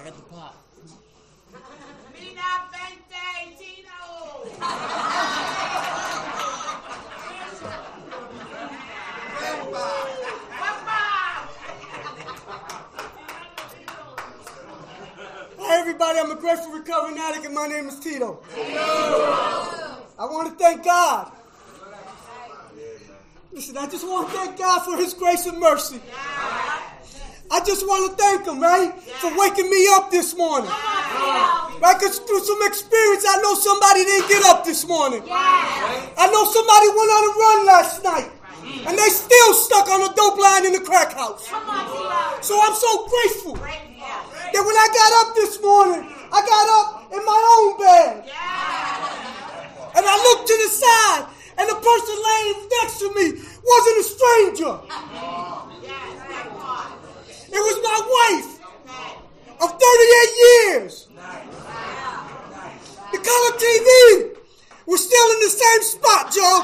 at the pop. Mina Vente Tito. Hi everybody, I'm a grateful recovering addict and my name is Tito. I want to thank God. Listen, I just want to thank God for His grace and mercy. I just want to thank Him, right, for waking me up this morning. Right, because through some experience, I know somebody didn't get up this morning. I know somebody went on a run last night, and they still stuck on a dope line in the crack house. So I'm so grateful that when I got up this morning, I got up in my own bed. And I looked to the side, and the person laying next to me wasn't a stranger. It was my wife of 38 years. The color TV was still in the same spot, Joe.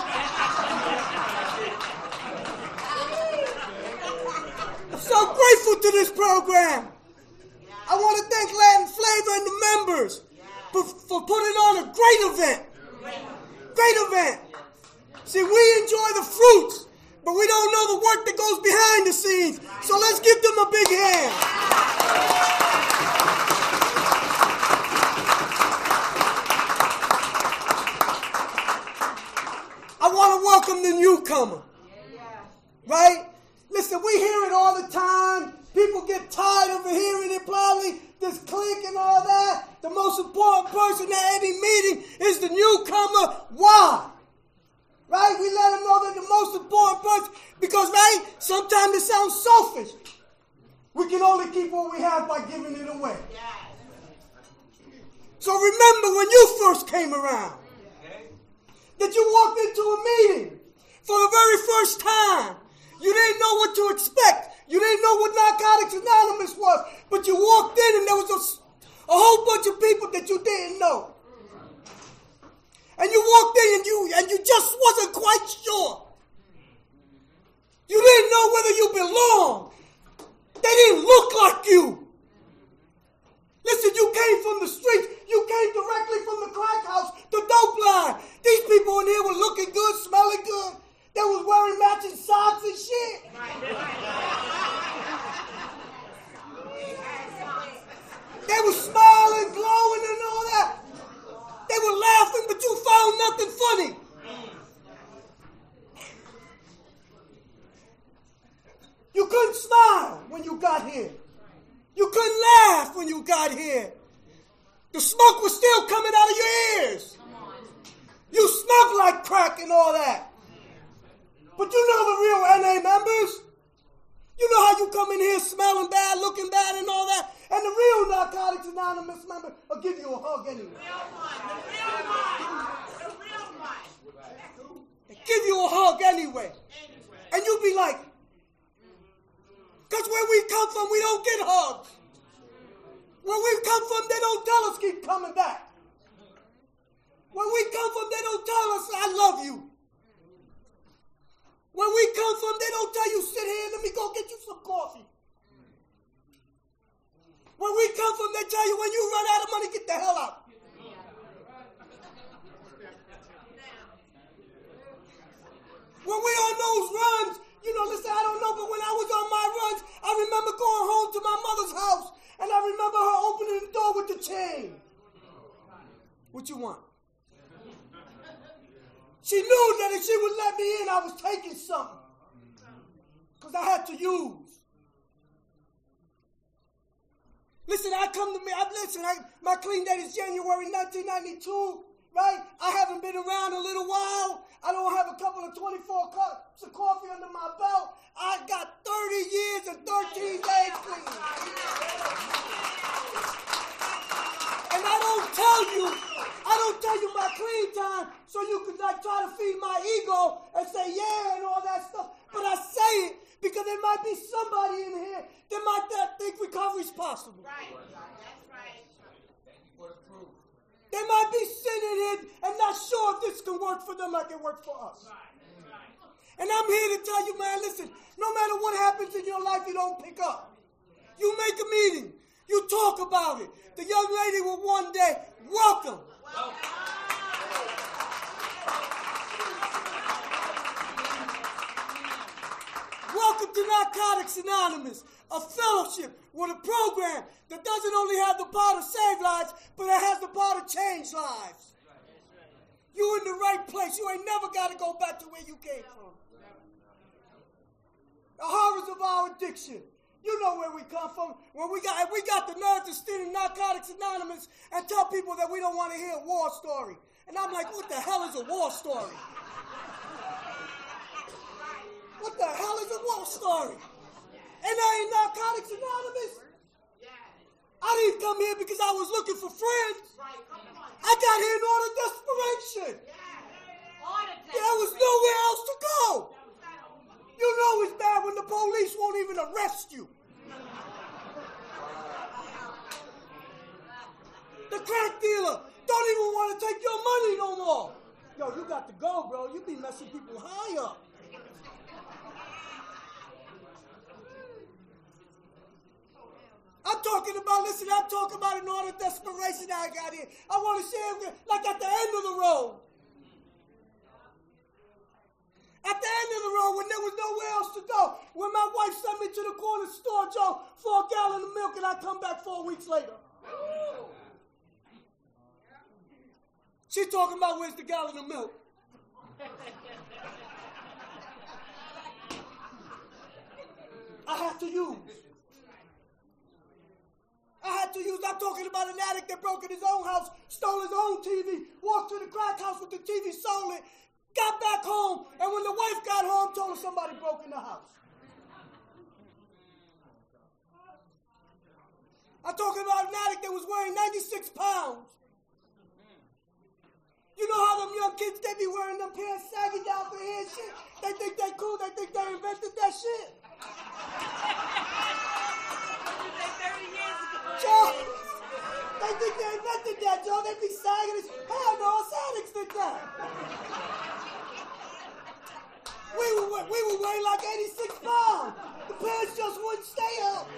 I'm so grateful to this program. I want to thank Latin Flavor and the members for putting on a great event. Great event. See, we enjoy the fruits, but we don't know the work that goes behind the scenes. So let's give them a big hand. I want to welcome the newcomer. Right? Listen, we hear it all the time. People get tired of hearing it probably. This clique and all that. The most important person at any meeting is the newcomer. Why? Right? We let them know that the most important person, because, right, sometimes it sounds selfish. We can only keep what we have by giving it away. So remember when you first came around, that you walked into a meeting for the very first time. You didn't know what to expect. You didn't know what Narcotics Anonymous was, but you walked in and there was a whole bunch of people that you didn't know. And you walked in and you just wasn't quite sure. You didn't know whether you belonged. They didn't look like you. Listen, you came from the streets. You came directly from the crack house, the dope line. These people in here were looking good, smelling good. They was wearing matching socks and shit. They were smiling, glowing and all that. They were laughing, but you found nothing funny. You couldn't smile when you got here. You couldn't laugh when you got here. The smoke was still coming out of your ears. You smelled like crack and all that. But you know the real NA members. You know how you come in here smelling bad, looking bad and all that. And the real Narcotics Anonymous member will give you a hug anyway. The real one. They give you a hug anyway. And you'll be like, because where we come from, we don't get hugs. Where we come from, they don't tell us keep coming back. Where we come from, they don't tell us I love you. Where we come from, they don't tell you sit here, let me go get you some coffee. Where we come from, they tell you when you run out of money, get the hell out. When we on those runs, you know, listen, I don't know, but when I was on my runs, I remember going home to my mother's house, and I remember her opening the door with the chain. What you want? She knew that if she would let me in, I was taking something. Because I had to use. Listen, my clean date is January 1992, right? I haven't been around a little while. I don't have a couple of 24 cups of coffee under my belt. I got 30 years and 13 days clean. And I don't tell you my clean time so you could like try to feed my ego and say yeah and all that stuff. But I say it because there might be somebody in here that might not think recovery's possible. Right. That's right. They might be sitting here and not sure if this can work for them like it worked for us. And I'm here to tell you, man, listen, no matter what happens in your life, you don't pick up. You make a meeting. You talk about it. The young lady will one day welcome. Welcome to Narcotics Anonymous, a fellowship with a program that doesn't only have the power to save lives, but it has the power to change lives. You're in the right place. You ain't never got to go back to where you came from. The horrors of our addiction. You know where we come from. When we got the nerve to stand in Narcotics Anonymous and tell people that we don't want to hear a war story. And I'm like, what the hell is a war story? What the hell is a war story? And I ain't Narcotics Anonymous. I didn't come here because I was looking for friends. I got here in order of desperation. There was nowhere else to go. You know it's bad when the police won't even arrest you. The crack dealer don't even want to take your money no more. Yo, you got to go, bro. You be messing people high up. I'm talking about an order of desperation I got here. I want to share it like at the end of the road. At the end of the road, when there was nowhere else to go, when my wife sent me to the corner store, Joe, for a gallon of milk, and I come back 4 weeks later. She's talking about where's the gallon of milk. I had to use. I'm talking about an addict that broke in his own house, stole his own TV, walked to the crack house with the TV, sold it, got back home, and when the wife got home, told her somebody broke in the house. I'm talking about an addict that was weighing 96 pounds. You know how them young kids, they be wearing them pants sagging down for here and shit? They think they cool, they think they invented that shit. Joe, they think they invented that, Joe. They be sagging as hell no, us addicts did that. We were weighing like 86 pounds. The pants just wouldn't stay up.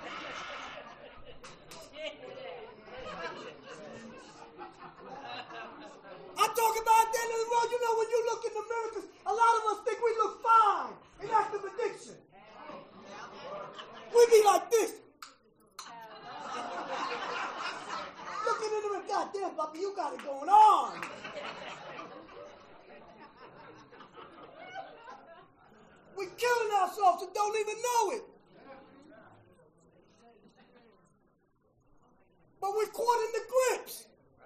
I'm talking about at the end of the road. You know when you look in the mirror, 'cause a lot of us think we look fine in active addiction. We be like this. Looking in the mirror, goddamn, puppy, you got it going on. We're killing ourselves and don't even know it. But we're caught in the grips.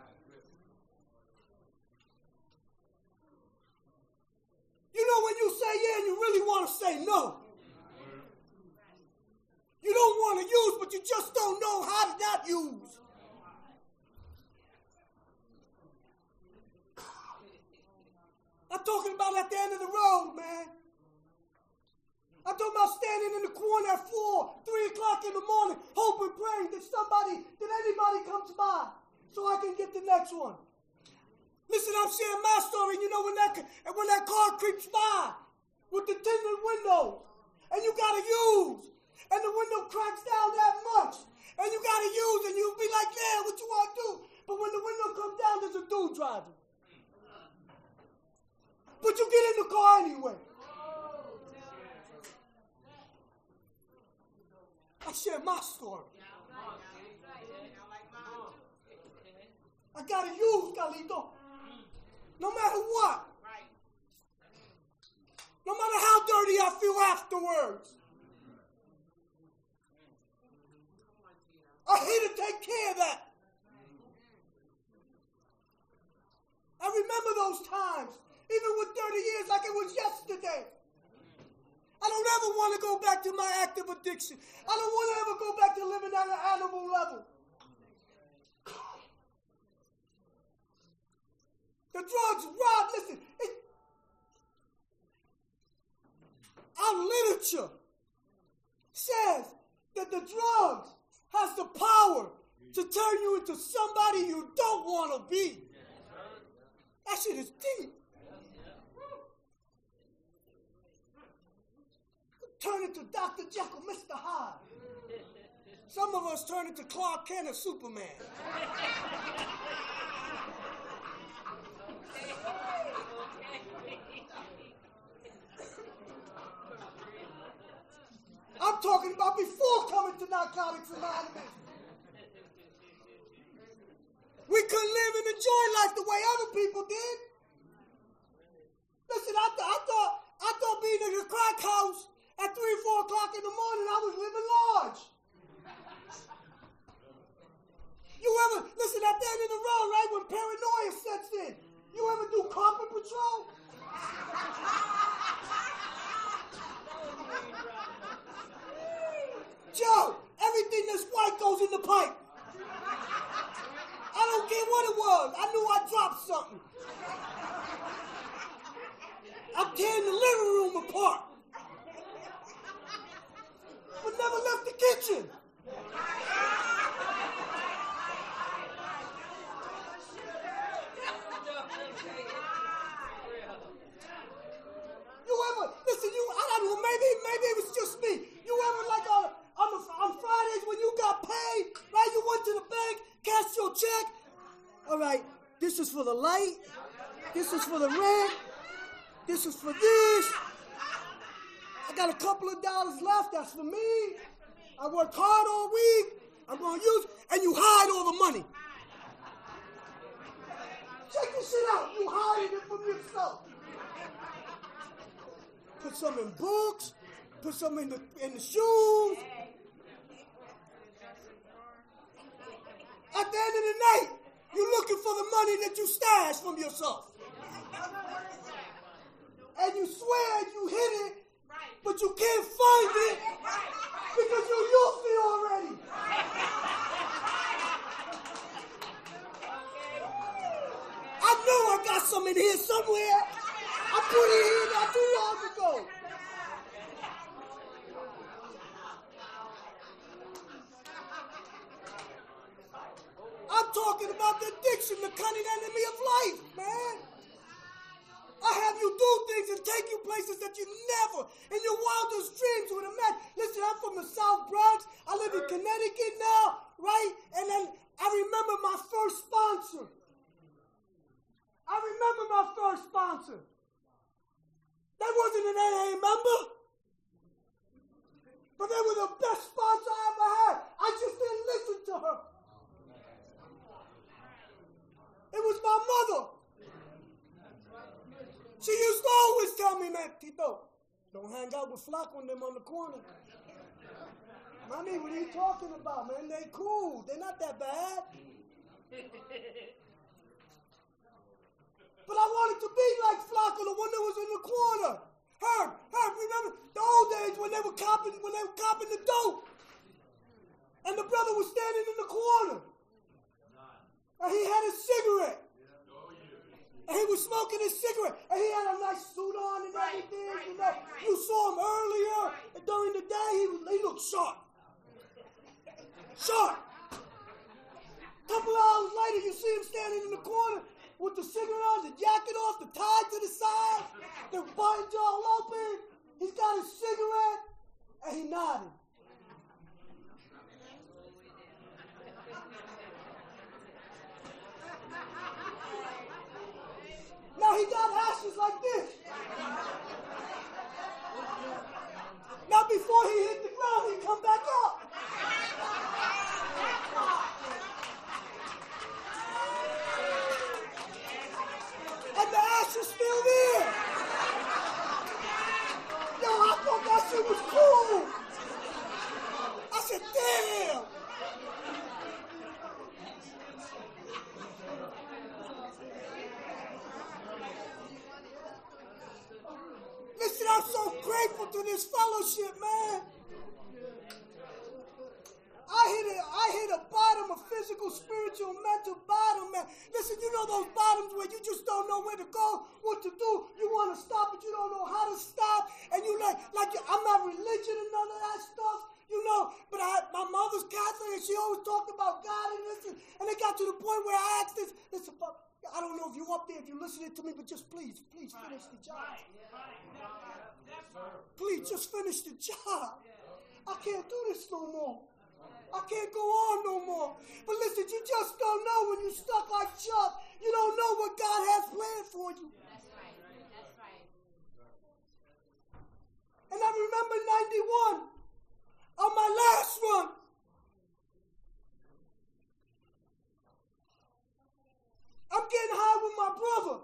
You know when you say yeah and you really want to say no. You don't want to use, but you just don't know how to not use. I'm talking about at the end of the road, man. I'm talking about standing in the corner at 3 o'clock in the morning, hoping, praying that anybody comes by so I can get the next one. Listen, I'm sharing my story, and you know when that car creeps by with the tinted windows, and you gotta use, and the window cracks down that much, and you gotta use, and you'll be like, yeah, what you wanna do? But when the window comes down, there's a dude driving. But you get in the car anyway. I share my story. I gotta use, Galito. No matter what. No matter how dirty I feel afterwards. I'm here to take care of that. I remember those times, even with 30 years like it was yesterday. I don't ever want to go back to my active addiction. I don't want to ever go back to living at an animal level. The drugs rob, listen, our literature says that the drugs has the power to turn you into somebody you don't want to be. That shit is deep. Turn into Dr. Jekyll, Mr. Hyde. Some of us turn into Clark Kent or Superman. I'm talking about before coming to Narcotics Anonymous. We couldn't live and enjoy life the way other people did. Listen, I thought being in a crack house at 3 or 4 o'clock in the morning, I was living large. You ever, listen, at the end of the road, right, when paranoia sets in, you ever do carpet patrol? Joe, everything that's white goes in the pipe. I don't care what it was. I knew I dropped something. I'm tearing the living room apart. But never left the kitchen. You ever, listen, I don't know, maybe it was just me. You ever like on Fridays when you got paid, right? You went to the bank, cashed your check. All right, this is for the light. This is for the rent. This is for this. I got a couple of dollars left. That's for me. I worked hard all week. I'm going to use, and you hide all the money. Check this shit out. You hide it from yourself. Put some in books. Put some in the shoes. At the end of the night, you're looking for the money that you stashed from yourself. And you swear you hit it, but you can't find it because you used it already. I know I got some in here somewhere. I put it here not too long ago. I'm talking about the addiction, the cunning enemy of life, man. I have you do things and take you places that you never, in your wildest dreams, would imagine. Listen, I'm from the South Bronx. I live in Connecticut now, right? And then I remember my first sponsor. They wasn't an AA member, but they were the best sponsor I ever had. I just didn't listen to her. It was my mother. She used to always tell me, man, Tito, don't hang out with Flacco and them on the corner. Mommy, what are you talking about, man? They cool. They're not that bad. But I wanted to be like Flacco, the one that was in the corner. Herb, remember the old days when they were copping the dope? And the brother was standing in the corner. And he had a cigarette. And he was smoking his cigarette. And he had a nice suit on and everything. You saw him earlier. And during the day, he looked sharp. Sharp. A couple hours later, you see him standing in the corner with the cigarette on, the jacket off, the tie to the side, the buttons all open. He's got his cigarette. And he nodded. Now he got ashes like this. Now before he hit the ground, he come back up. And the ash is still there. Yo, I thought that shit was cool. I said, damn. Listen, I'm so grateful to this fellowship, man. I hit a bottom, a physical, spiritual, mental bottom, man. Listen, you know those bottoms where you just don't know where to go, what to do. You want to stop, but you don't know how to stop. And you like I'm not religion and none of that stuff, you know. But my mother's Catholic, and she always talked about God and this. And it got to the point where I asked this. Listen, I don't know if you're up there, if you're listening to me, but just please finish the job. Please, just finish the job. I can't do this no more. I more. But listen, you just don't know when you're stuck like Chuck. You don't know what God has planned for you. That's right. That's right. And I remember 91, on my last run. I'm getting high with my brother.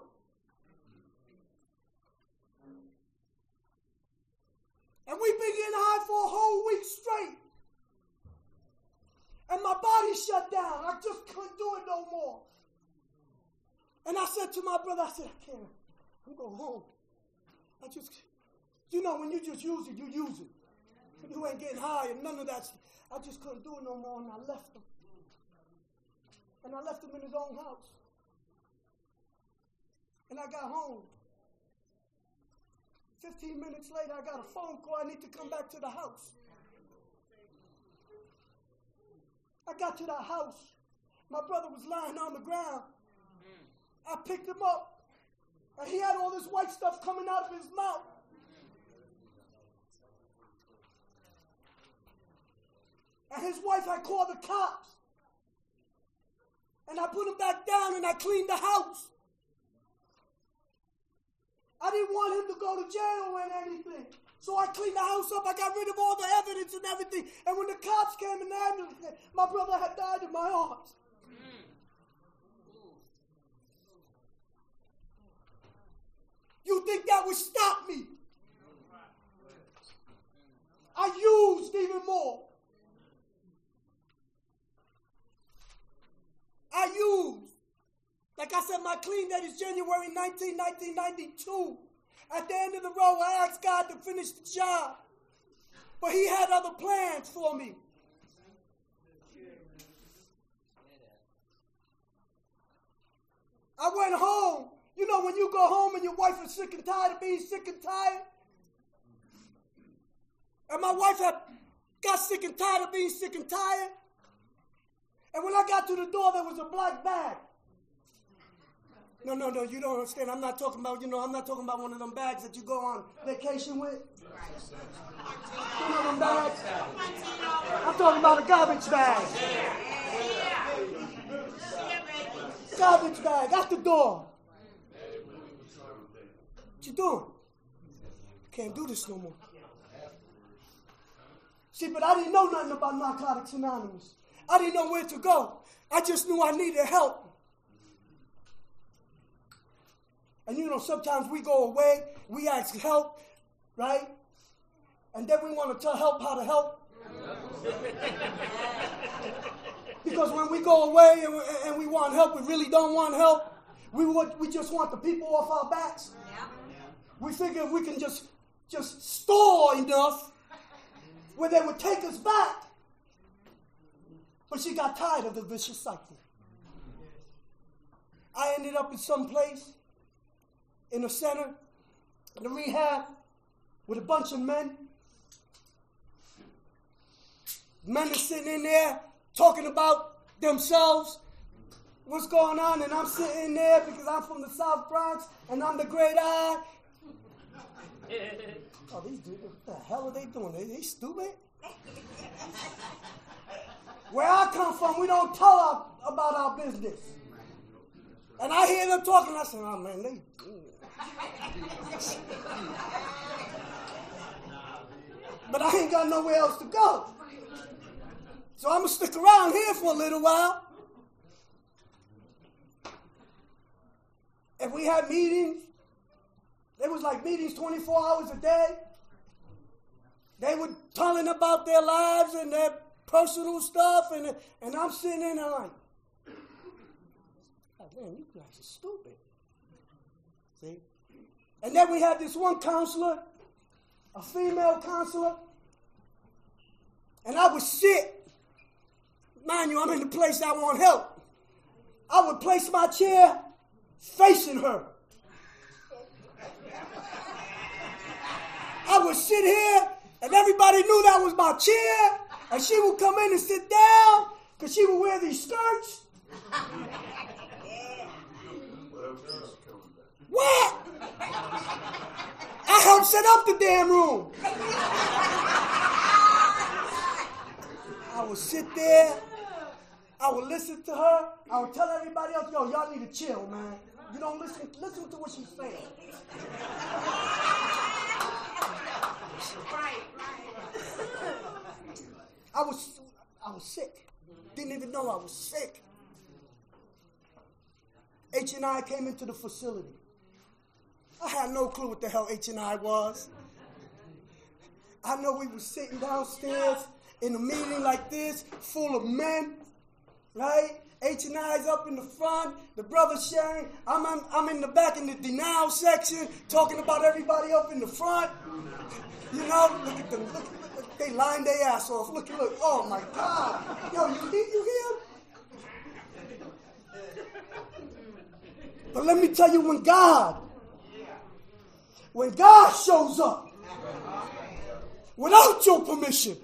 And we've been getting high for a whole week straight. And my body shut down. I just couldn't do it no more. And I said to my brother, I said, I can't. I'm going home. When you just use it, you use it. You ain't getting high and none of that. I just couldn't do it no more, and I left him. And I left him in his own house. And I got home. 15 minutes later, I got a phone call. I need to come back to the house. I got to the house. My brother was lying on the ground. I picked him up. And he had all this white stuff coming out of his mouth. And his wife had called the cops. And I put him back down and I cleaned the house. I didn't want him to go to jail or anything. So I cleaned the house up. I got rid of all the evidence and everything. And when the cops came and the ambulance came, my brother had died in my arms. You think that would stop me? I used even more. I used. Like I said, my clean date is January 19, 1992. At the end of the road, I asked God to finish the job. But he had other plans for me. I went home. You know when you go home and your wife is sick and tired of being sick and tired? And my wife got sick and tired of being sick and tired. And when I got to the door, there was a black bag. No, you don't understand. I'm not talking about one of them bags that you go on vacation with. You know them bags? I'm talking about a garbage bag. Garbage bag, out the door. What you doing? Can't do this no more. See, but I didn't know nothing about Narcotics Anonymous. I didn't know where to go. I just knew I needed help. And sometimes we go away, we ask help, right? And then we want to tell help how to help. Because when we go away and we want help, we really don't want help. We just want the people off our backs. We figure if we can just store enough where they would take us back. But she got tired of the vicious cycle. I ended up in some place, in a center, in a rehab, with a bunch of men. Men are sitting in there talking about themselves, what's going on, and I'm sitting in there because I'm from the South Bronx, and I'm the great eye. Oh, these dudes, what the hell are they doing? They stupid? Where I come from, we don't tell about our business. And I hear them talking, I say, oh man, they... But I ain't got nowhere else to go. So I'm going to stick around here for a little while. And we had meetings. It was like meetings 24 hours a day. They were telling about their lives and their personal stuff. And I'm sitting in there like, oh, man, you guys are stupid. See? And then we had this one counselor, a female counselor. And I would sit. Mind you, I'm in the place I want help. I would place my chair facing her. I would sit here, and everybody knew that was my chair, and she would come in and sit down, because she would wear these skirts. What? I helped set up the damn room. I would sit there. I would listen to her. I would tell everybody else, yo, y'all need to chill, man. You don't listen to what she's saying. I was sick. Didn't even know I was sick. H&I came into the facility. I had no clue what the hell H&I was. I know we were sitting downstairs in a meeting like this, full of men, right? H&I's up in the front, the brother's sharing. I'm in the back in the denial section, talking about everybody up in the front. You know, look at them. Look, they lined their ass off. Look. Oh my God. Yo, you hear? But let me tell you, when God shows up without your permission,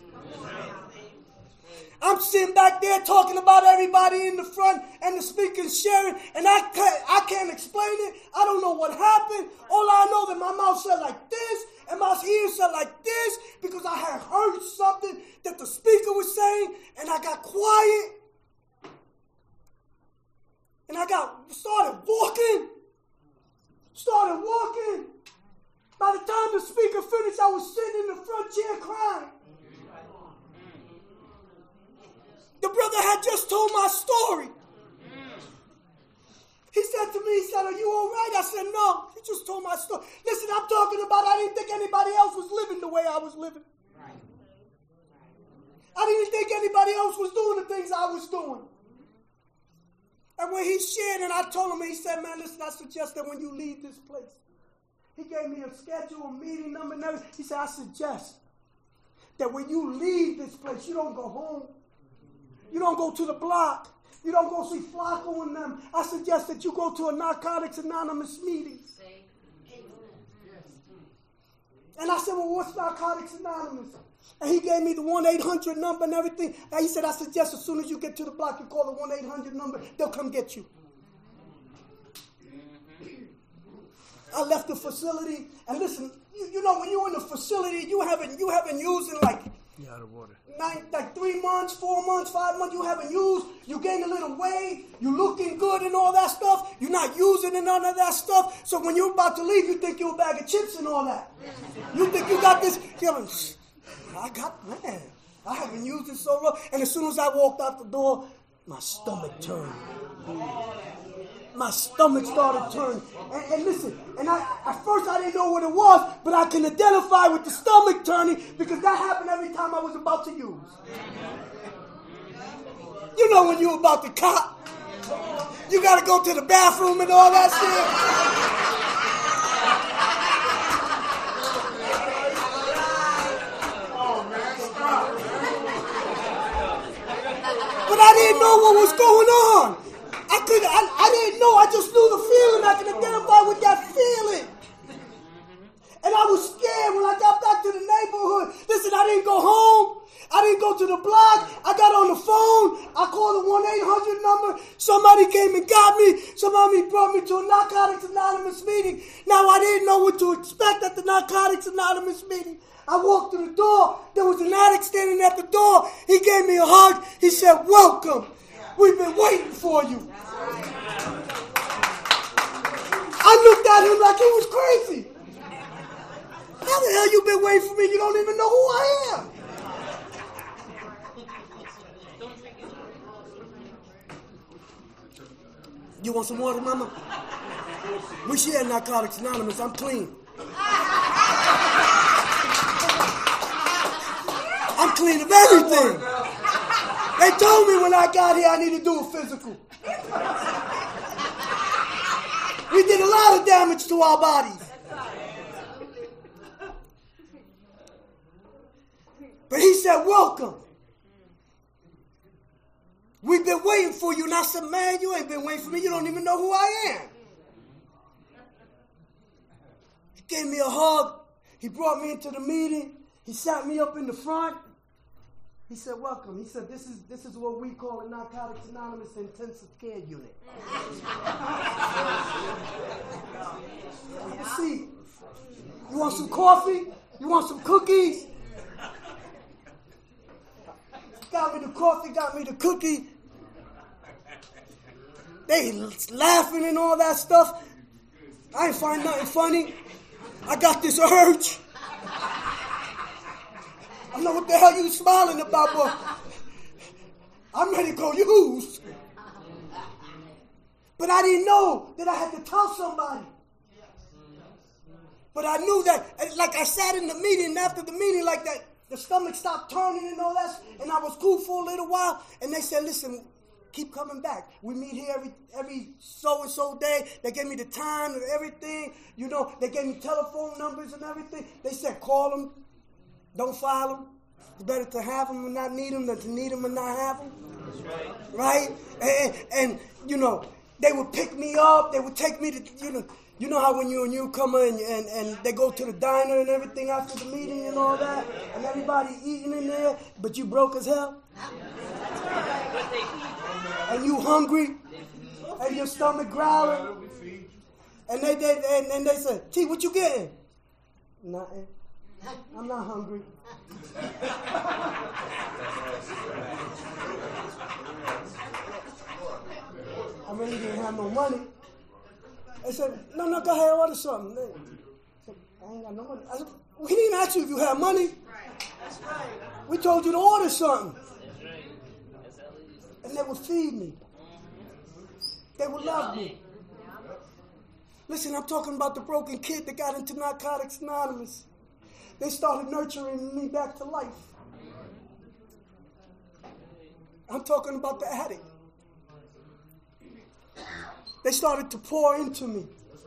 I'm sitting back there talking about everybody in the front and the speaker's sharing, and I can't explain it. I don't know what happened. All I know that my mouth said like this and my ears said like this because I had heard something that the speaker was saying, and I got quiet. And I started walking. By the time the speaker finished, I was sitting in the front chair crying. The brother had just told my story. He said to me, are you all right? I said, no, he just told my story. Listen, I'm talking about I didn't think anybody else was living the way I was living. I didn't think anybody else was doing the things I was doing. And when he shared and I told him, he said, man, listen, I suggest that when you leave this place, he gave me a schedule, a meeting number, and everything. He said, I suggest that when you leave this place, you don't go home. You don't go to the block. You don't go see Flacco and them. I suggest that you go to a Narcotics Anonymous meeting. And I said, well, what's Narcotics Anonymous? And he gave me the 1-800 number and everything. And he said, I suggest as soon as you get to the block, you call the 1-800 number. They'll come get you. I left the facility. And listen, you know, when you're in the facility, you haven't used in like 3 months, 4 months, 5 months. You haven't used. You gain a little weight. You looking good and all that stuff. You're not using none of that stuff. So when you're about to leave, you think you're a bag of chips and all that. You think you got this. I haven't used it so long. And as soon as I walked out the door, my stomach turned. My stomach started turning. And listen, at first I didn't know what it was, but I can identify with the stomach turning because that happened every time I was about to use. You know when you're about to cop, you got to go to the bathroom and all that shit. But I didn't know what was going on. I didn't know. I just knew the feeling. I could identify with that feeling. And I was scared when I got back to the neighborhood. Listen, I didn't go home. I didn't go to the block. I got on the phone. I called the 1-800 number. Somebody came and got me. Somebody brought me to a Narcotics Anonymous meeting. Now, I didn't know what to expect at the Narcotics Anonymous meeting. I walked through the door. There was an addict standing at the door. He gave me a hug. He said, welcome. We've been waiting for you. I looked at him like he was crazy. How the hell you been waiting for me? You don't even know who I am. You want some water, mama? We share Narcotics Anonymous. I'm clean. I'm clean of everything. They told me when I got here I need to do a physical. We did a lot of damage to our bodies. But he said, welcome. We've been waiting for you. And I said, man, you ain't been waiting for me. You don't even know who I am. He gave me a hug. He brought me into the meeting. He sat me up in the front. He said, welcome. He said, this is what we call a Narcotics Anonymous intensive care unit. Have a seat. You want some coffee? You want some cookies? Got me the coffee, got me the cookie. They laughing and all that stuff. I ain't find nothing funny. I got this urge. I don't know what the hell you smiling about, but I'm ready to go use. But I didn't know that I had to tell somebody. But I knew that, like I sat in the meeting, after the meeting like that, the stomach stopped turning and all that, and I was cool for a little while, and they said, listen, keep coming back. We meet here every so-and-so day. They gave me the time and everything. You know, they gave me telephone numbers and everything. They said, call them. Don't file them. It's better to have them and not need them than to need them and not have them. That's right. Right? And you know, they would pick me up. They would take me to, you know how when you and you come in and they go to the diner and everything after the meeting and all that, and everybody eating in there, but you broke as hell? And you hungry, and your stomach growling, and they said, T, what you getting? Nothing. I'm not hungry. I really didn't have no money. They said, no, go ahead, order something. I said, I ain't got no money. I said, we didn't ask you if you had money. That's right. We told you to order something. And they would feed me. They would love me. Listen, I'm talking about the broken kid that got into Narcotics Anonymous. They started nurturing me back to life. I'm talking about the addict. They started to pour into me.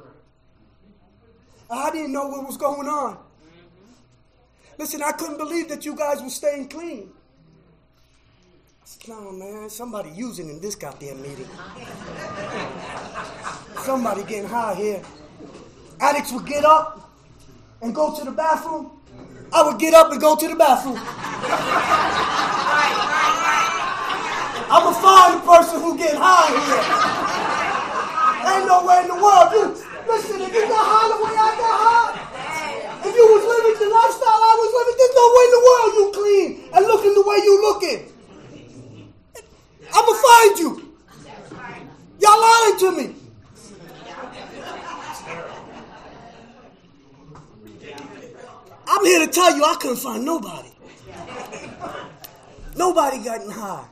I didn't know what was going on. Listen, I couldn't believe that you guys were staying clean. I said, no, man, somebody using in this goddamn meeting. Somebody getting high here. Addicts would get up and go to the bathroom. I would get up and go to the bathroom. I'm going to find the person who getting high here. Ain't nowhere in the world. Listen, if you got high the way I got high, if you was living the lifestyle I was living, there's no way in the world you clean and looking the way you looking. I'm going to find you. Y'all lying to me. I'm here to tell you I couldn't find nobody. Nobody gotten high.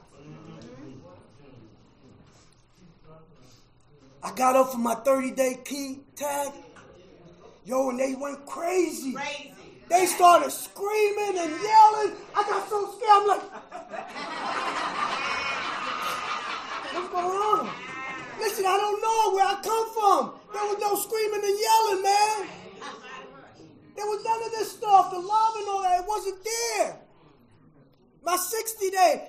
I got up for my 30-day key tag. Yo, and they went crazy. They started screaming and yelling. I got so scared. I'm like, what's going on? Listen, I don't know where I come from. There was no screaming and yelling, man. There was none of this stuff. The love and all that, it wasn't there. My 60 day,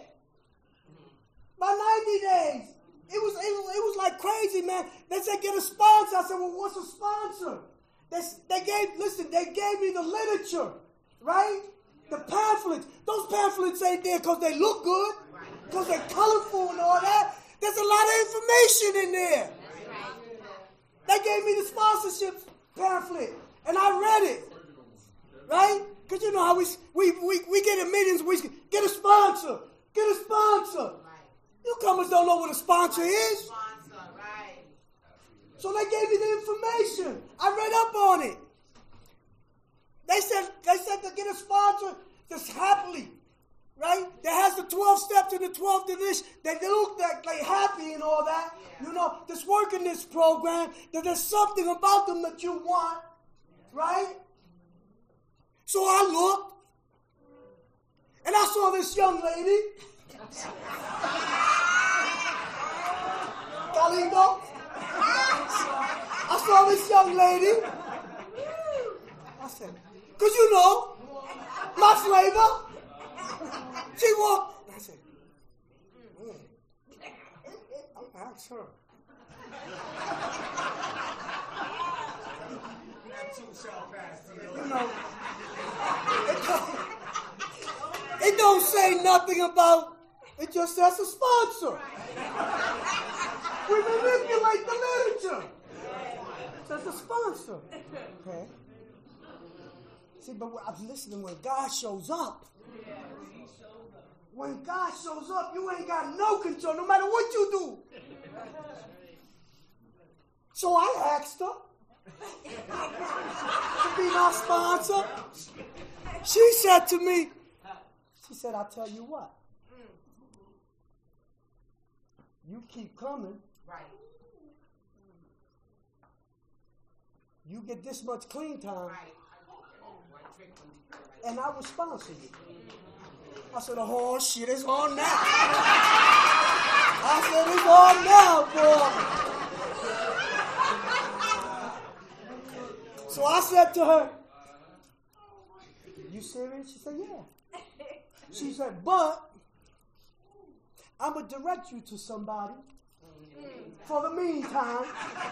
my 90 days. It was like crazy, man. They said, get a sponsor. I said, well, what's a sponsor? They gave me the literature, right? The pamphlets. Those pamphlets ain't there because they look good, because they're colorful and all that. There's a lot of information in there. They gave me the sponsorship pamphlet, and I read it, right? Because you know how we get in meetings, we get a sponsor, get a sponsor. Newcomers don't know what a sponsor is. So they gave me the information. I read up on it. They said to get a sponsor just happily, right? That has the 12 steps and the 12 divisions. They look like happy and all that. Yeah. You know, just work in this program. That there's something about them that you want, right? So I looked, and I saw this young lady. Galindo. I saw this young lady. I said, because you know, my flavor. She walked. I said, I'll ask her. You know, it don't say nothing about. It just says a sponsor. We manipulate the literature. It says a sponsor. Okay. See, but I'm listening when God shows up. When God shows up, you ain't got no control, no matter what you do. So I asked her to be my sponsor. She said to me, she said, I'll tell you what. You keep coming. Right. You get this much clean time. Right. And I will sponsor you. I said, oh shit, it's on now. I said, it's on now, boy. So I said to her, you serious? She said, yeah. She said, but I'm going to direct you to somebody for the meantime.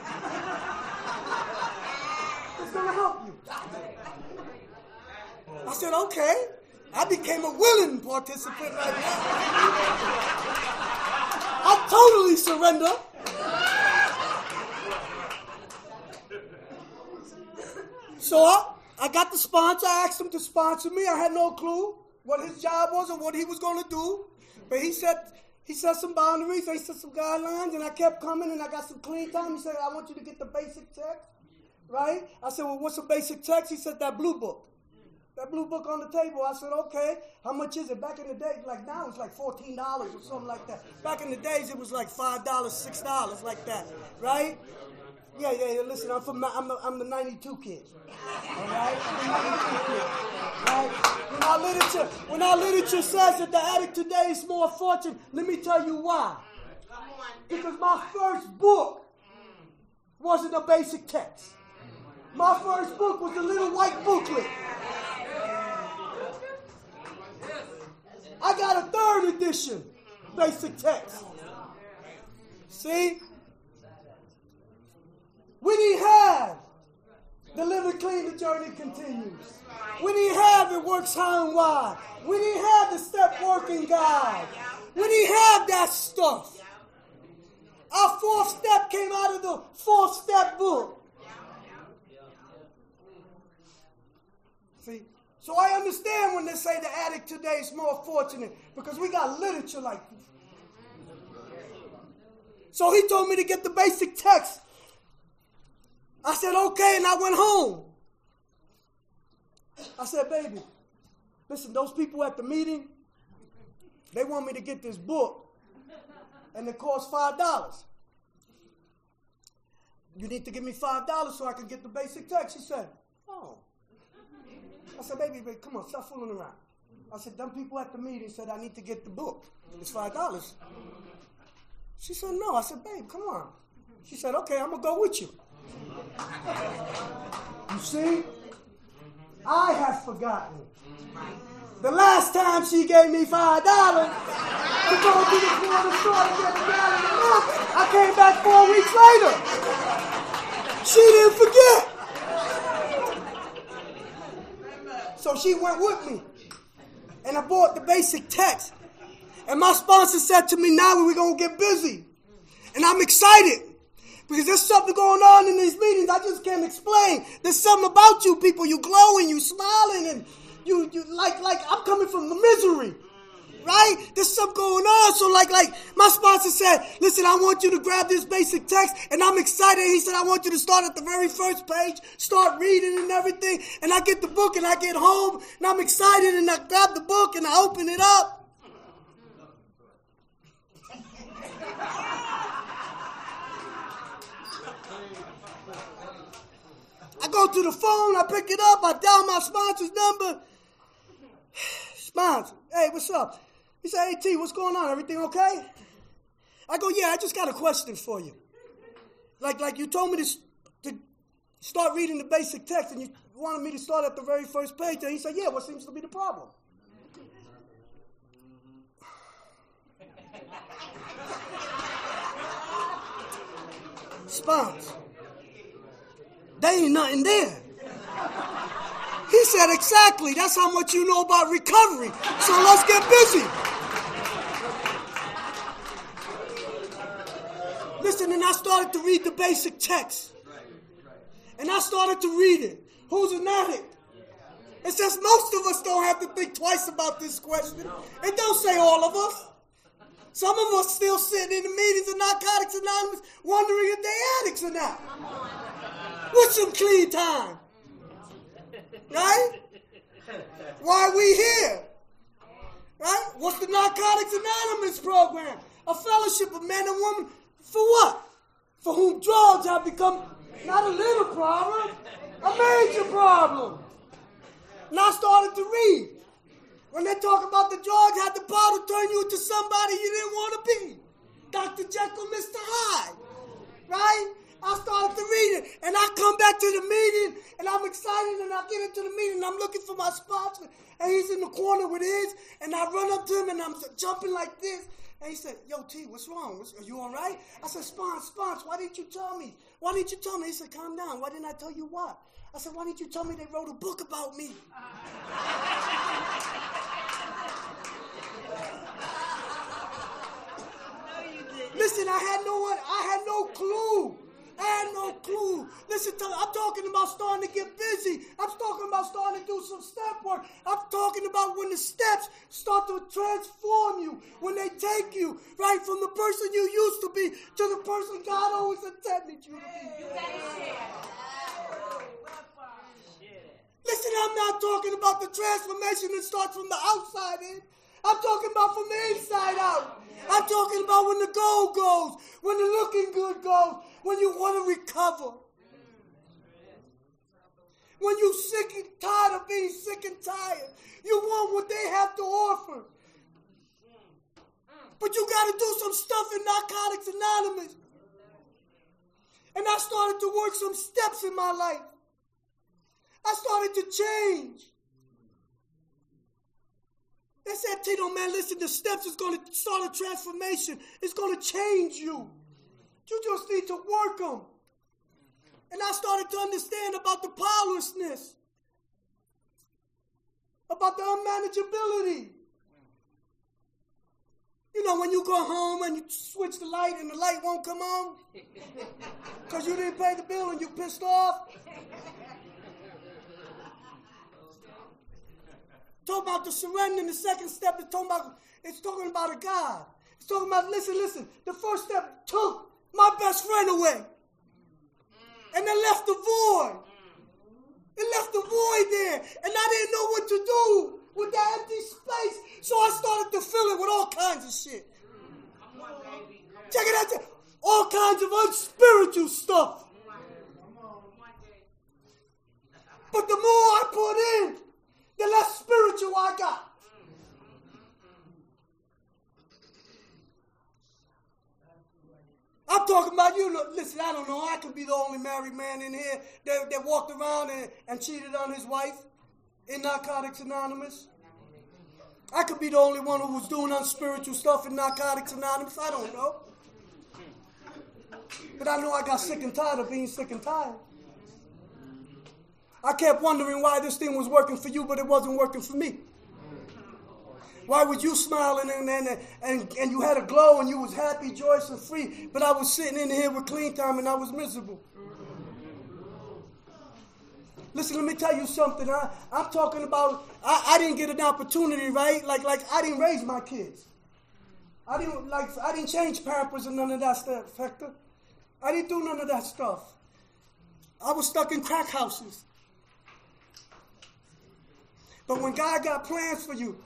It's going to help you. I said, okay. I became a willing participant right now. I totally surrender. So I got the sponsor. I asked him to sponsor me. I had no clue what his job was or what he was going to do. But he set some boundaries. He set some guidelines. And I kept coming and I got some clean time. He said, I want you to get the basic text. Right? I said, well, what's a basic text? He said, that blue book. That blue book on the table. I said, okay, how much is it? Back in the day, like now it's like $14 or something like that. Back in the days, it was like $5, $6, like that, right? Yeah, listen, I'm the 92 kid, all right? Right? When our literature says that the addict today is more fortunate, let me tell you why. Because my first book wasn't a basic text. My first book was the little white booklet. I got a 3rd edition basic text. See? We didn't have the Living Clean, the Journey Continues. We didn't have It Works High and Wide. We didn't have the Step Working Guide. We didn't have that stuff. Our 4th step came out of the 4th step book. See? So I understand when they say the addict today is more fortunate because we got literature like this. So he told me to get the basic text. I said, okay, and I went home. I said, baby, listen, those people at the meeting, they want me to get this book, and it costs $5. You need to give me $5 so I can get the basic text. She said, oh. I said, baby, come on, stop fooling around. I said, them people at the meeting said I need to get the book. It's $5. She said, no. I said, babe, come on. She said, okay, I'm going to go with you. You see, I have forgotten the last time she gave me $5 to go to the corner store to get a gallon of milk. I came back 4 weeks later. She didn't forget. So she went with me, and I bought the basic text. And my sponsor said to me, now we're going to get busy. And I'm excited because there's something going on in these meetings I just can't explain. There's something about you people. You glowing, you smiling, and you like I'm coming from the misery. Right? There's something going on. So like my sponsor said, listen, I want you to grab this basic text, and I'm excited. He said, I want you to start at the very first page, start reading and everything. And I get the book and I get home and I'm excited and I grab the book and I open it up. I go to the phone, I pick it up, I dial my sponsor's number. Sponsor, hey, what's up? He said, hey, T, what's going on? Everything okay? I go, yeah, I just got a question for you. Like you told me to start reading the basic text and you wanted me to start at the very first page. And he said, yeah, what seems to be the problem? Sponsor, there ain't nothing there. He said, exactly. That's how much you know about recovery. So let's get busy. Listen, and I started to read the basic text. And I started to read it. Who's an addict? It says most of us don't have to think twice about this question. It don't say all of us. Some of us still sitting in the meetings of Narcotics Anonymous wondering if they addicts or not. What's some clean time? Right? Why are we here? Right? What's the Narcotics Anonymous program? A fellowship of men and women for what? For whom drugs have become not a little problem, a major problem. And I started to read. When they talk about the drugs had the power to turn you into somebody you didn't want to be. Dr. Jekyll, Mr. Hyde. Right? I started to read it. And I come back to the meeting, and I'm excited, and I get into the meeting, and I'm looking for my sponsor. And he's in the corner with his, and I run up to him, and I'm jumping like this. And he said, yo, T, what's wrong? Are you all right? I said, Spons, why didn't you tell me? Why didn't you tell me? He said, calm down. Why didn't I tell you what? I said, why didn't you tell me they wrote a book about me? Listen, I had no clue. I had no clue. Listen, I'm talking about starting to get busy. I'm talking about starting to do some step work. I'm talking about when the steps start to transform you, when they take you right from the person you used to be to the person God always intended you to be. Listen, I'm not talking about the transformation that starts from the outside in. I'm talking about from the inside out. I'm talking about when the gold goes, when the looking good goes, when you want to recover. When you're sick and tired of being sick and tired. You want what they have to offer. But you got to do some stuff in Narcotics Anonymous. And I started to work some steps in my life. I started to change. They said, Tito, man, listen, the steps is going to start a transformation. It's going to change you. You just need to work them. And I started to understand about the powerlessness, about the unmanageability. You know, when you go home and you switch the light and the light won't come on because you didn't pay the bill and you pissed off. Talk about the surrender. The second step is talking about a God. It's talking about, listen. The first step took my best friend away. And it left the void. It left the void there. And I didn't know what to do with that empty space. So I started to fill it with all kinds of shit. Check it out. All kinds of unspiritual stuff. But the more I put in, the less spiritual I got. I'm talking about, listen, I don't know. I could be the only married man in here that walked around and cheated on his wife in Narcotics Anonymous. I could be the only one who was doing unspiritual stuff in Narcotics Anonymous. I don't know. But I know I got sick and tired of being sick and tired. I kept wondering why this thing was working for you, but it wasn't working for me. Why was you smiling and you had a glow and you was happy, joyous, and free, but I was sitting in here with clean time and I was miserable? Listen, let me tell you something. I'm talking about, I didn't get an opportunity, right? Like I didn't raise my kids. I didn't change Pampers and none of that stuff, Hector. I didn't do none of that stuff. I was stuck in crack houses. But when God got plans for you,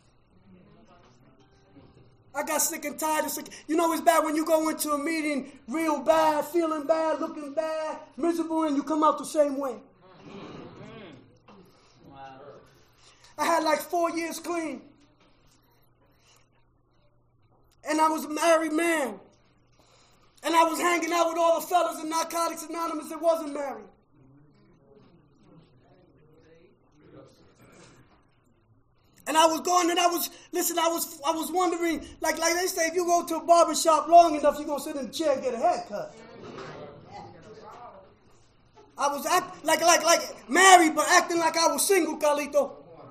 I got sick and tired of sick. You know it's bad when you go into a meeting real bad, feeling bad, looking bad, miserable, and you come out the same way. I had like 4 years clean. And I was a married man. And I was hanging out with all the fellas in Narcotics Anonymous that wasn't married. And I was going and I was wondering, like they say, if you go to a barbershop long enough, you're going to sit in a chair and get a haircut. I was like married, but acting like I was single, Carlito.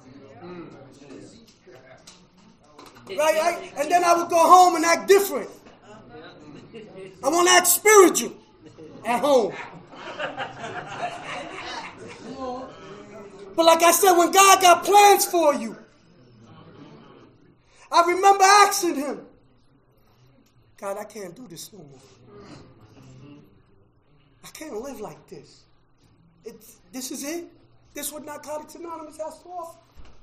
Right? And then I would go home and act different. I want to act spiritual at home. But like I said, when God got plans for you, I remember asking him, God, I can't do this no more. I can't live like this. This is it? This is what Narcotics Anonymous has to offer?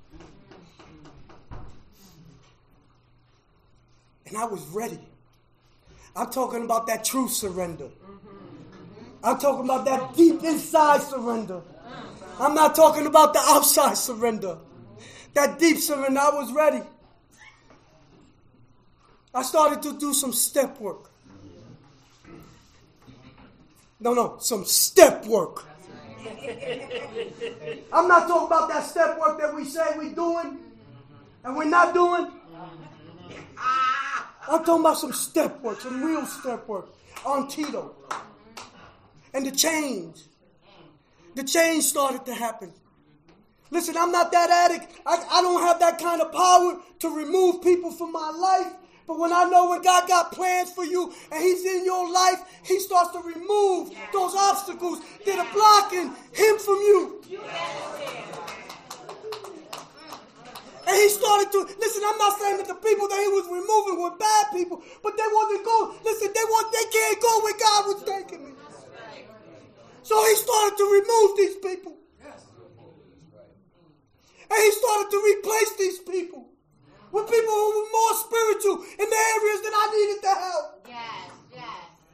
And I was ready. I'm talking about that true surrender. I'm talking about that deep inside surrender. I'm not talking about the outside surrender. That deep surrender, I was ready. I started to do some step work. No, some step work. I'm not talking about that step work that we say we're doing and we're not doing. I'm talking about some step work, some real step work on Tito. And the change started to happen. Listen, I'm not that addict. I don't have that kind of power to remove people from my life. But when I know when God got plans for you and he's in your life, he starts to remove those obstacles that are blocking him from you. And he started to, listen, I'm not saying that the people that he was removing were bad people, but they wasn't going, listen, they can't go where God was taking me. So he started to remove these people. And he started to replace these people with people who were more spiritual in the areas that I needed to help. Yes.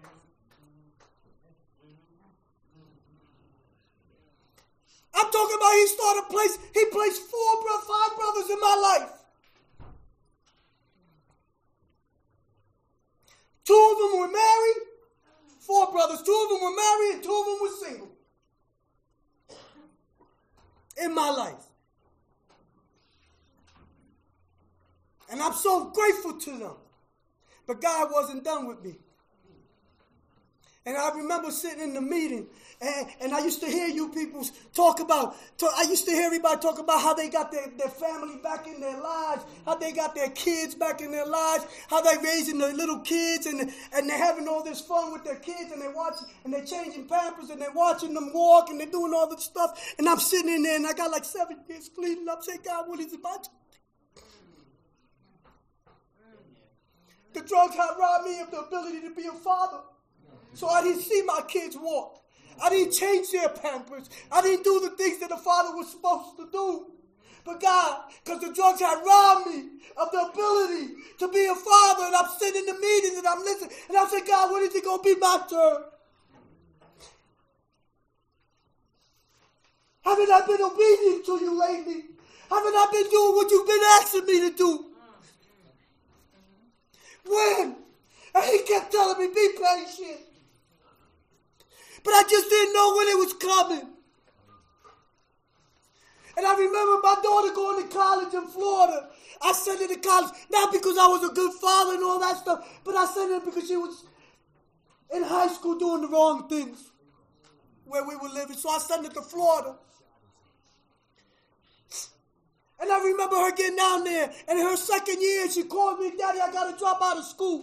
I'm talking about he placed 5 brothers in my life. 2 of them were married, 4 brothers. 2 of them were married and 2 of them were single. In my life. And I'm so grateful to them. But God wasn't done with me. And I remember sitting in the meeting, and I used to hear you people I used to hear everybody talk about how they got their family back in their lives, how they got their kids back in their lives, how they raising their little kids, and they're having all this fun with their kids, and they're changing Pampers, and they're watching them walk, and they're doing all this stuff. And I'm sitting in there, and I got like 7 years clean, and I'm saying, God, what is it about you? The drugs had robbed me of the ability to be a father. So I didn't see my kids walk. I didn't change their Pampers. I didn't do the things that a father was supposed to do. But God, because the drugs had robbed me of the ability to be a father, and I'm sitting in the meetings and I'm listening, and I'm saying, God, when is it going to be my turn? Haven't I been obedient to you lately? Haven't I been doing what you've been asking me to do? When? And he kept telling me, be patient. But I just didn't know when it was coming. And I remember my daughter going to college in Florida. I sent her to college, not because I was a good father and all that stuff, but I sent her because she was in high school doing the wrong things where we were living. So I sent her to Florida. And I remember her getting down there, and in her second year, she called me, Daddy, I got to drop out of school.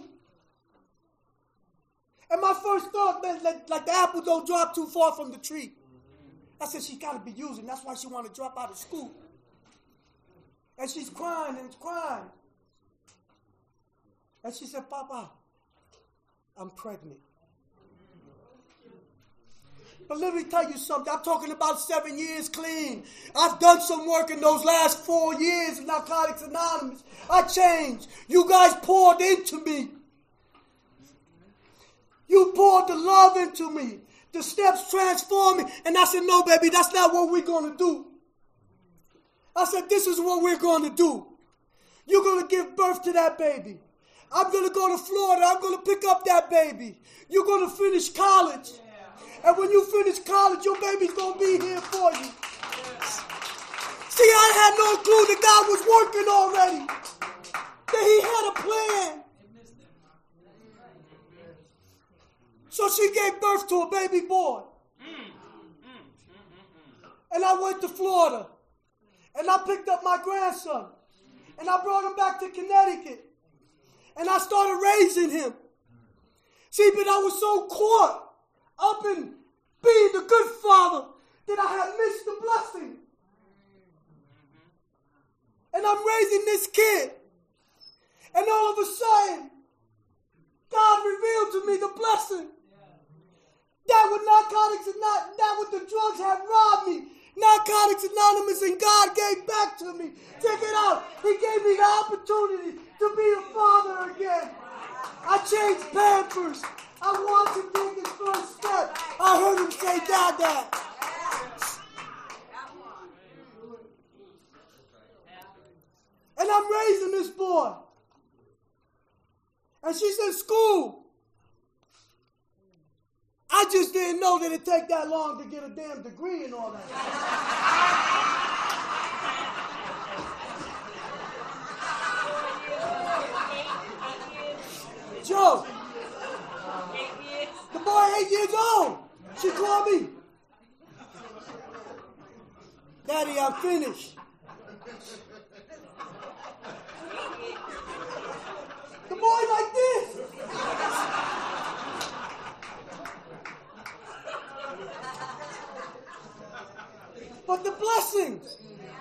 And my first thought, man, like the apple don't drop too far from the tree. I said, she got to be using. That's why she want to drop out of school. And she's crying and crying. And she said, Papa, I'm pregnant. But let me tell you something. I'm talking about 7 years clean. I've done some work in those last 4 years in Narcotics Anonymous. I changed. You guys poured into me. You poured the love into me. The steps transformed me. And I said, no, baby, that's not what we're going to do. I said, this is what we're going to do. You're going to give birth to that baby. I'm going to go to Florida. I'm going to pick up that baby. You're going to finish college. And when you finish college, your baby's going to be here for you. See, I had no clue that God was working already. That he had a plan. So she gave birth to a baby boy. And I went to Florida. And I picked up my grandson. And I brought him back to Connecticut. And I started raising him. See, but I was so caught up in being the good father that I had missed the blessing. And I'm raising this kid. And all of a sudden, blessing. That what Narcotics Anonymous, that what the drugs had robbed me. Narcotics Anonymous and God gave back to me. Check it out. He gave me the opportunity to be a father again. I changed Pampers. I watched him take his first step. I heard him say, Dada. And I'm raising this boy. And she's in school. I just didn't know that it'd take that long to get a damn degree and all that. Joe, the boy 8 years old. She called me. Daddy, I'm finished. The boy like this. But the blessings,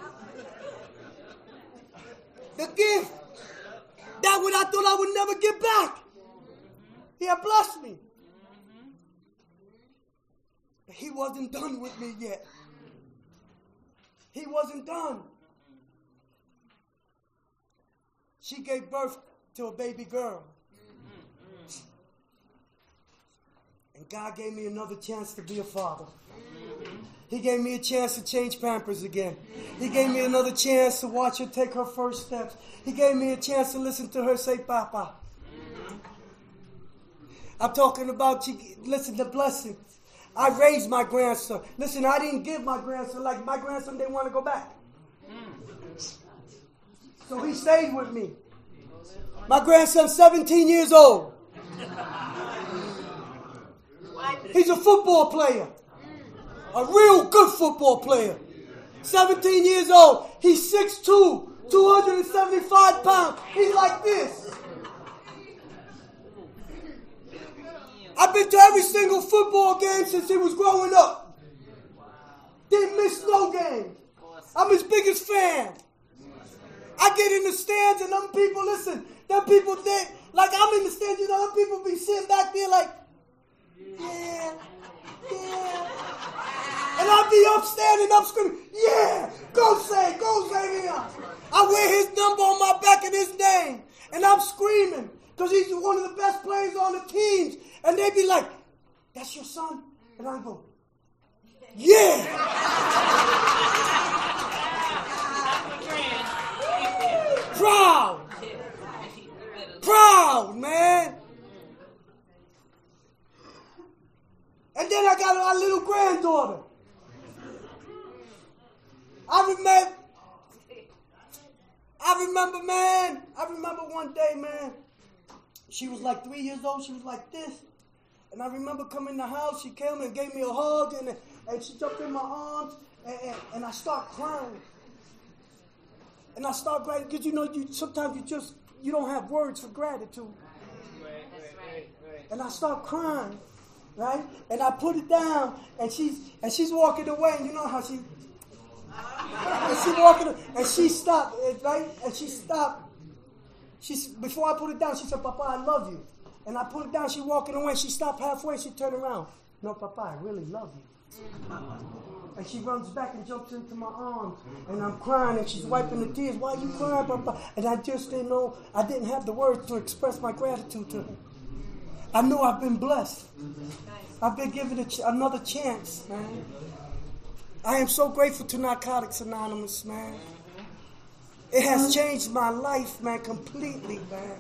the gift, that what I thought I would never get back. He had blessed me. But he wasn't done with me yet. He wasn't done. She gave birth to a baby girl. And God gave me another chance to be a father. He gave me a chance to change Pampers again. He gave me another chance to watch her take her first steps. He gave me a chance to listen to her say, Papa. I'm talking about, listen, the blessings. I raised my grandson. Listen, I didn't give my grandson, like my grandson didn't want to go back. So he stayed with me. My grandson's 17 years old. He's a football player. A real good football player. 17 years old. He's 6'2", 275 pounds. He's like this. I've been to every single football game since he was growing up. Didn't miss no game. I'm his biggest fan. I get in the stands and them people, listen, them people think, like I'm in the stands, you know, them people be sitting back there like, yeah. And I'll be up standing up screaming, yeah, go say him. I wear his number on my back and his name. And I'm screaming because he's one of the best players on the teams. And they be like, that's your son? And I go, yeah. Proud, man. And then I got our little granddaughter. I remember one day, man. She was like 3 years old. She was like this. And I remember coming in the house. She came and gave me a hug. And she jumped in my arms. And I start crying. And I start crying. Because, you know, sometimes you don't have words for gratitude. Right. And I start crying. Right? And I put it down, and she's walking away, and you know how she walking, and she stopped, right? And she stopped. Before I put it down, she said, Papa, I love you. And I put it down, she walking away, she stopped halfway, she turned around. No, Papa, I really love you. And she runs back and jumps into my arms, and I'm crying, and she's wiping the tears. Why are you crying, Papa? And I just didn't know, I didn't have the words to express my gratitude to her. I know I've been blessed. I've been given another chance, man. I am so grateful to Narcotics Anonymous, man. It has changed my life, man, completely, man.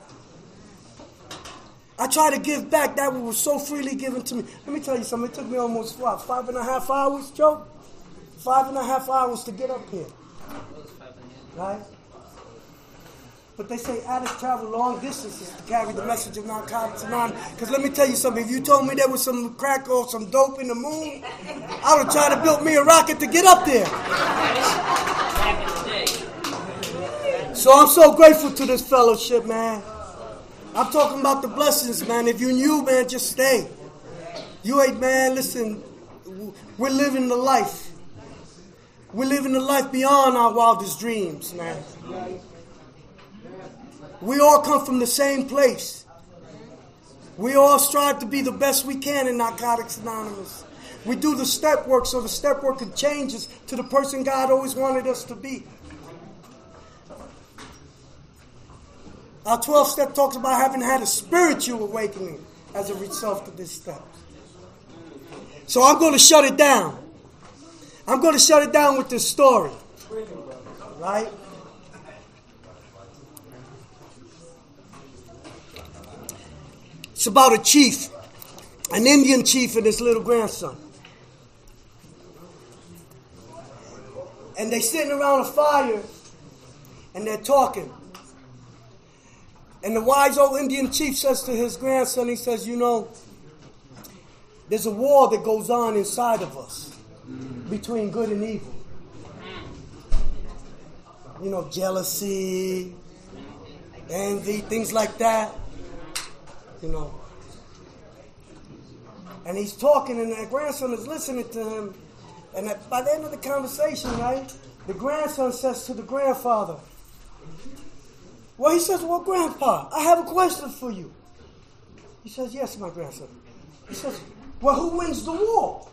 I try to give back that was so freely given to me. Let me tell you something. It took me almost, 5.5 hours, Joe? 5.5 hours to get up here. Right? But they say addicts travel long distances to carry the message of Narcotics Anonymous. Because let me tell you something. If you told me there was some crack or some dope in the moon, I would have tried to build me a rocket to get up there. So I'm so grateful to this fellowship, man. I'm talking about the blessings, man. If you knew, man, just stay. You ain't, man, listen, we're living the life. We're living the life beyond our wildest dreams, man. We all come from the same place. We all strive to be the best we can in Narcotics Anonymous. We do the step work so the step work can change us to the person God always wanted us to be. Our 12th step talks about having had a spiritual awakening as a result of this step. So I'm going to shut it down. I'm going to shut it down with this story. Right? It's about a chief, an Indian chief and his little grandson. And they're sitting around a fire and they're talking. And the wise old Indian chief says to his grandson, he says, you know, there's a war that goes on inside of us between good and evil. You know, jealousy, envy, things like that. You know. And he's talking and the grandson is listening to him. And by the end of the conversation, right, the grandson says to the grandfather, well, he says, well, Grandpa, I have a question for you. He says, yes, my grandson. He says, well, who wins the war?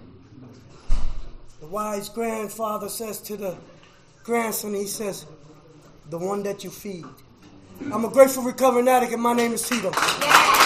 The wise grandfather says to the grandson, he says, the one that you feed. I'm a grateful recovering addict, and my name is Tito. Yeah.